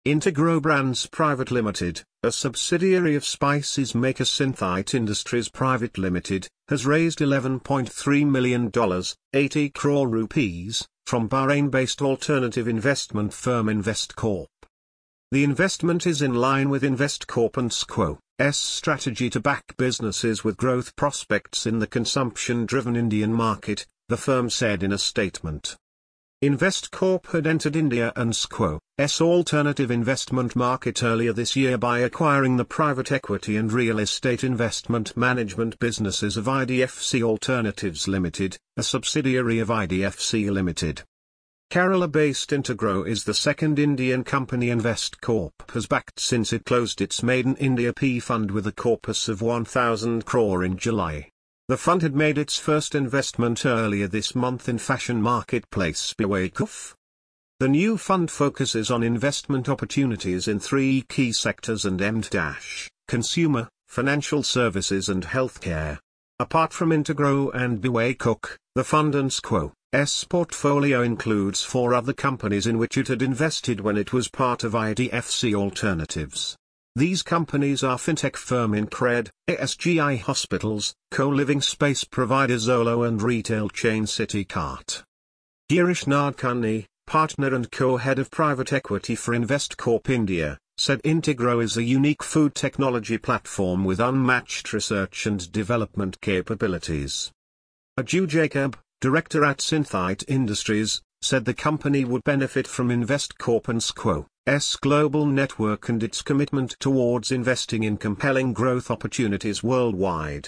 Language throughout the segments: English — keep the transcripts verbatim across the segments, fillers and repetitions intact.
Integro Brands Private Limited, a subsidiary of spices maker Synthite Industries Private Limited, has raised eleven point three million dollars, eighty crore rupees, from Bahrain-based alternative investment firm Investcorp. The investment is in line with Investcorp and S.'s strategy to back businesses with growth prospects in the consumption-driven Indian market, the firm said in a statement. Investcorp had entered India and S.'s alternative investment market earlier this year by acquiring the private equity and real estate investment management businesses of I D F C Alternatives Limited, a subsidiary of I D F C Limited. Kerala-based Integro is the second Indian company Investcorp has backed since it closed its maiden India P fund with a corpus of one thousand crore in July. The fund had made its first investment earlier this month in fashion marketplace Bewakoof. The new fund focuses on investment opportunities in three key sectors and M dash, consumer, financial services and healthcare. Apart from Integro and Bewakoof, the fund and S.'s portfolio includes four other companies in which it had invested when it was part of I D F C Alternatives. These companies are fintech firm Incred, A S G I Hospitals, co-living space provider Zolo and retail chain CityCart. Girish Nadkarni, partner and co-head of private equity for Investcorp India, said Integro is a unique food technology platform with unmatched research and development capabilities. Aju Jacob, director at Synthite Industries, said the company would benefit from Investcorp and S.'s global network and its commitment towards investing in compelling growth opportunities worldwide.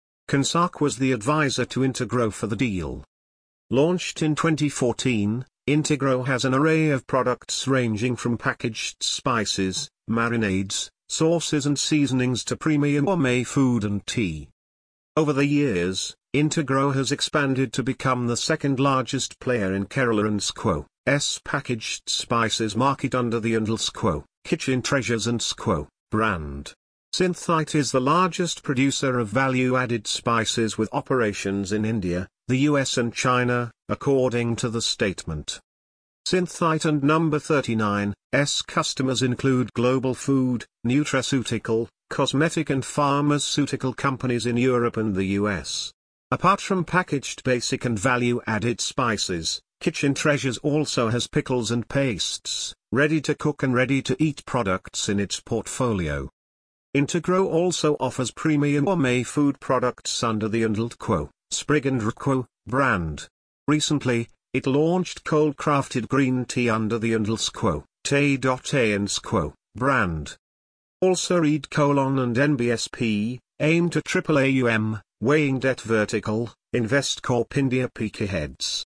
Consac was the advisor to Integro for the deal. Launched in twenty fourteen, Integro has an array of products ranging from packaged spices, marinades, sauces and seasonings to premium gourmet food and tea. Over the years, Integro has expanded to become the second largest player in Kerala and S.'s packaged spices market under the Indal Kitchen Treasures and brand. Synthite is the largest producer of value-added spices with operations in India, the U S and China, according to the statement. Synthite and Number thirty-nine, S customers include global food, nutraceutical, cosmetic and pharmaceutical companies in Europe and the U S. Apart from packaged basic and value-added spices, Kitchen Treasures also has pickles and pastes, ready-to-cook and ready-to-eat products in its portfolio. Integro also offers premium gourmet food products under the Indal Sprig and Rco brand. Recently, it launched cold-crafted green tea under the Indal Tea and brand. Also Reed Colon and N B S P, aimed at triple A U M, weighing debt vertical, Investcorp India P K heads.